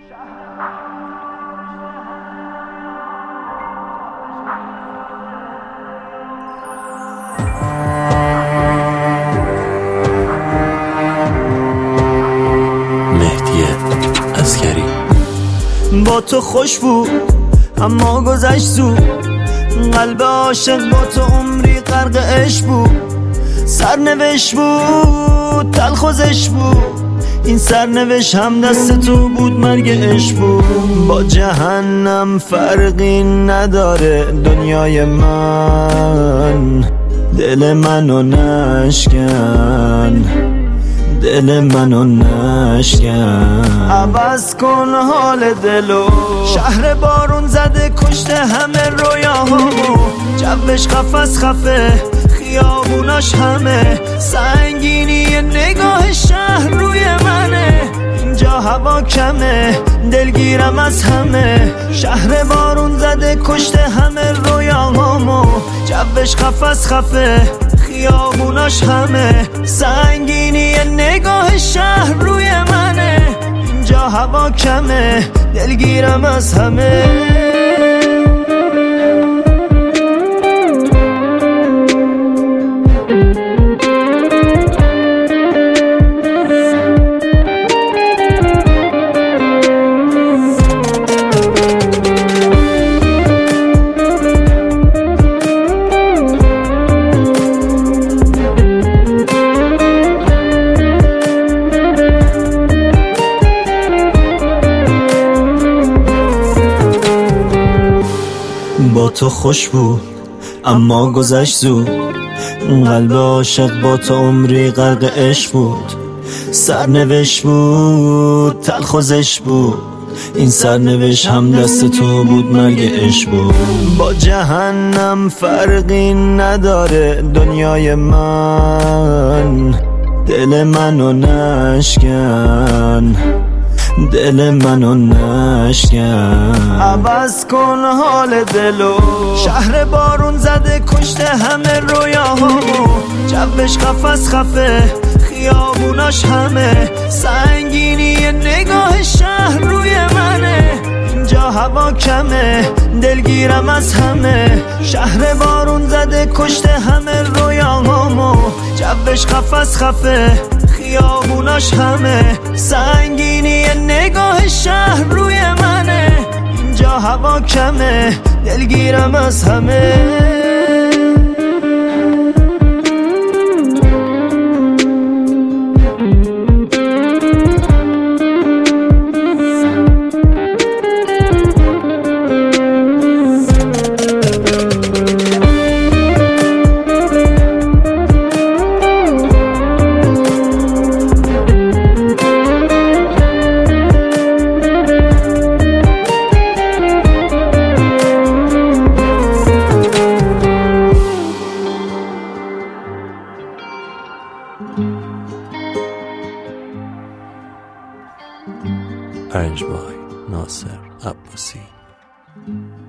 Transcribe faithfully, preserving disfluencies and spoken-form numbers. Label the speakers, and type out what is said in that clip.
Speaker 1: با تو خوش بود اما گذشت زود، قلب عاشق با تو عمری غرق عشق بود. سرنوشت بود تلخوزش بود، این سرنوشت هم دست تو بود، مرگ عشق بود. با جهنم فرقی نداره دنیای من، دل منو نشکن، دل منو نشکن. عوض کن حال دلو، شهر بارون زده کشته همه رویاهامو. جوش قفس خفه خیابوناش همه، سنگینی نگاه شهر روی منه. اینجا هوا کمه دلگیرم از همه، شهر بارون زده کشته همه رویاهامو. جوش قفس خفه خیابوناش همه، سنگینی نگاه شهر روی منه. اینجا هوا کمه دلگیرم از همه. با تو خوش بود اما گذشت زود، قلب عاشق با تو عمری غرق عشق بود. سرنوشت بود تلخوزش بود، این سرنوشت هم دست تو بود، مرگ عشق بود. با جهنم فرقی نداره دنیای من، دل منو نشکن، دل منو نشکن. عوض کن حال دلو، شهر بارون زده کشته همه رویاهامو. جوش قفس خفه خیابوناش همه، سنگینی نگاه شهر روی منه. اینجا هوا کمه دلگیرم از همه، شهر بارون زده کشته همه رویاهامو. جوش قفس خفه خیابوناش همه، سنگینی نگاه شهر روی منه. اینجا هوا کمه دلگیرم از همه.
Speaker 2: پنج بای ناصر عباسی.